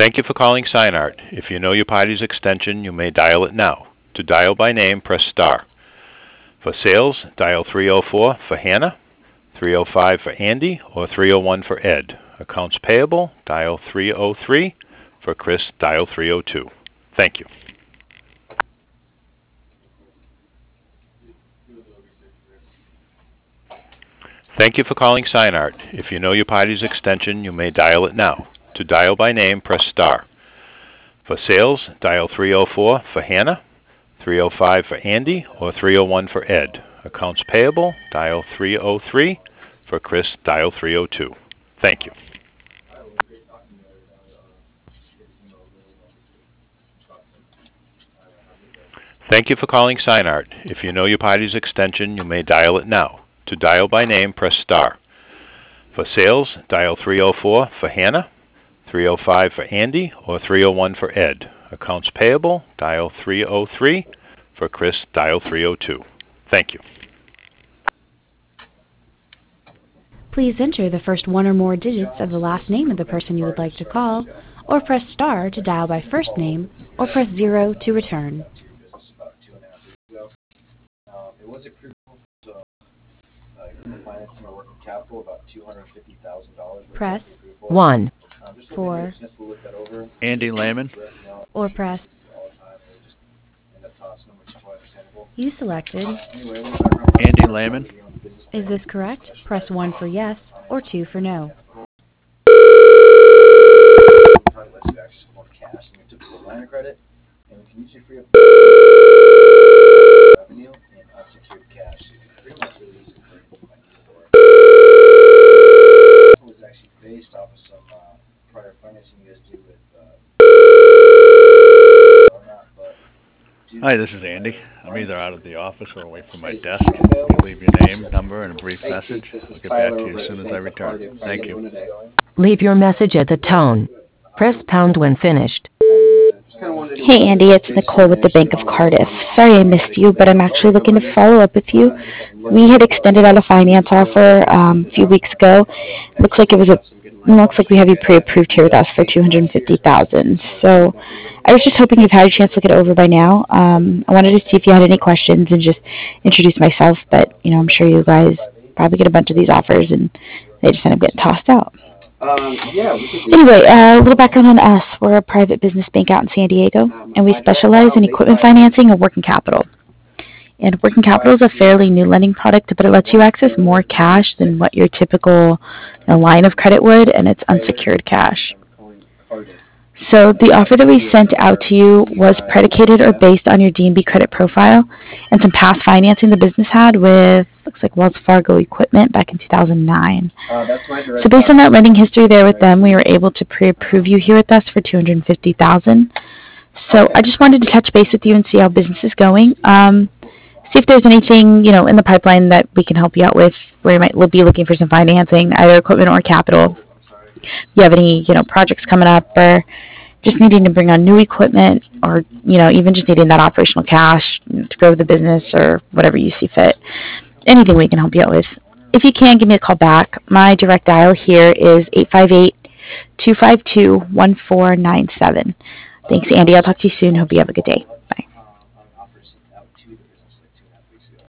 Thank you for calling SignArt. If you know your party's extension, you may dial it now. To dial by name, press star. For sales, dial 304 for Hannah, 305 for Andy, or 301 for Ed. Accounts payable, dial 303. For Chris, dial 302. Thank you. Thank you for calling SignArt. If you know your party's extension, you may dial it now. To dial by name, press star. For sales, dial 304 for Hannah, 305 for Andy, or 301 for Ed. Accounts payable, dial 303. For Chris, dial 302. Thank you. Thank you for calling SignArt. If you know your party's extension, you may dial it now. To dial by name, press star. For sales, dial 304 for Hannah, 305 for Andy, or 301 for Ed. Accounts payable, dial 303. For Chris, dial 302. Thank you. Please enter the first one or more digits of the last name of the person you would like to call, or press star to dial by first name, or press 0 to return. It was approved financing or working capital about $250,000. Press 1. for Andy Lehman. or press you selected. Andy Lehman. Is this correct? Press 1 for yes or 2 for no. Line of credit, and we can usually free up revenue and unsecured cash. So you can pretty much really use it for anything you might need for it. It was actually based off of some prior financing you guys do with Hi, this is Andy. I'm either out of the office or away from my desk. You can leave your name, number, and a brief message. I'll get back to you as soon as I return. Thank you. Leave your message at the tone. Press pound when finished. Hey Andy, it's Nicole with the Bank of Cardiff. Sorry I missed you, but I'm actually looking to follow up with you. We had extended out a finance offer a few weeks ago. Looks like we have you pre-approved here with us for $250,000. So I was just hoping you've had a chance to look it over by now. I wanted to see if you had any questions and just introduce myself, but I'm sure you guys probably get a bunch of these offers and they just end up getting tossed out. Anyway, a little background on us. We're a private business bank out in San Diego, and we specialize in equipment financing and working capital. And working capital is a fairly new lending product, but it lets you access more cash than what your typical line of credit would, and it's unsecured cash. So the offer that we sent out to you was predicated or based on your D&B credit profile and some past financing the business had with, looks like Wells Fargo equipment back in 2009. So based on that lending history there with them, we were able to pre-approve you here with us for $250,000. So I just wanted to touch base with you and see how business is going. See if there's anything, in the pipeline that we can help you out with where you might be looking for some financing, either equipment or capital. If you have any, projects coming up or just needing to bring on new equipment or, even just needing that operational cash to grow the business or whatever you see fit. Anything we can help you out with. If you can, give me a call back. My direct dial here is 858-252-1497. Thanks, Andy. I'll talk to you soon. Hope you have a good day. Bye.